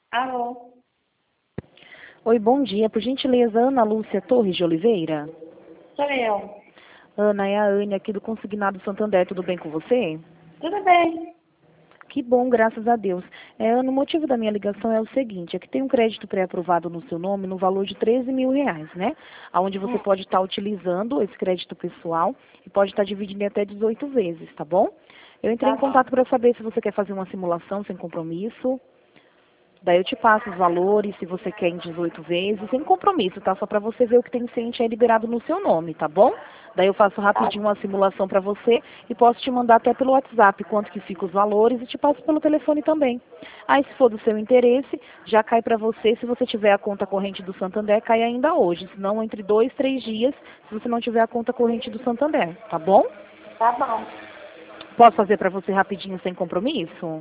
Alô? Oi, bom dia. Por gentileza, Ana Lúcia Torres de Oliveira? Sou eu. Ana, é a Anne aqui do Consignado Santander. Tudo bem com você? Tudo bem? Que bom, graças a Deus. Ana, o motivo da minha ligação é o seguinte, é que tem um crédito pré-aprovado no seu nome no valor de R$ 13.000, né? Onde você pode estar utilizando esse crédito pessoal e pode estar dividindo em até 18 vezes, tá bom? Eu entrei Tá em bom. contato para saber se você quer fazer uma simulação sem compromisso. Daí eu te passo os valores, se você quer em 18 vezes, sem compromisso, tá? Só para você ver o que tem ciente aí liberado no seu nome, tá bom? Daí eu faço Tá, rapidinho uma simulação para você e posso te mandar até pelo WhatsApp quanto que fica os valores e te passo pelo telefone também. Aí se for do seu interesse, já cai para você, se você tiver a conta corrente do Santander, cai ainda hoje, senão entre 2, 3 dias, se você não tiver a conta corrente do Santander, tá bom? tá bom. Posso fazer para você rapidinho sem compromisso?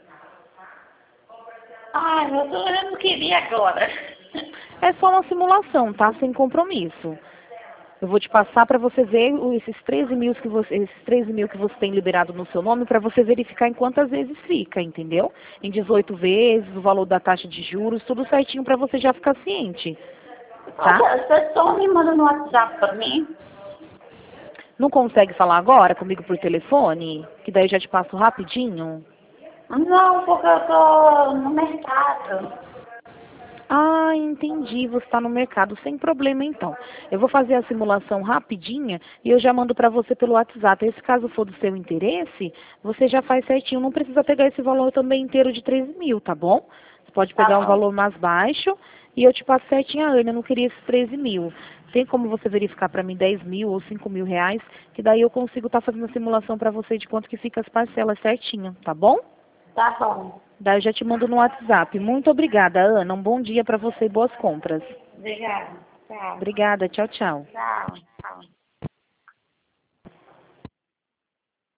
Ai, eu não queria agora. É só uma simulação, tá? Sem compromisso. Eu vou te passar para você ver esses 13 mil que você tem liberado no seu nome para você verificar em quantas vezes fica, entendeu? Em 18 vezes, o valor da taxa de juros, tudo certinho para você já ficar ciente, tá? Você só me manda no WhatsApp pra mim? Não consegue falar agora comigo por telefone? Que daí eu já te passo rapidinho? Não, porque eu tô no mercado. Ah, entendi. Você está no mercado. Sem problema, então. Eu vou fazer a simulação rapidinha e eu já mando para você pelo WhatsApp. Esse caso for do seu interesse, você já faz certinho. Não precisa pegar esse valor também inteiro de 13 mil, tá bom? Você pode Tá pegar um bom. valor mais baixo e eu te passo certinho a Ana. Eu não queria esses 13 mil. Tem como você verificar para mim 10 mil ou 5 mil reais, que daí eu consigo estar fazendo a simulação para você de quanto que fica as parcelas certinho, tá bom? Tá bom. Daí eu já te mando no WhatsApp. Muito obrigada, Ana. Um bom dia para você e boas compras. Obrigada. Tchau. Obrigada. Tchau, tchau. Tchau.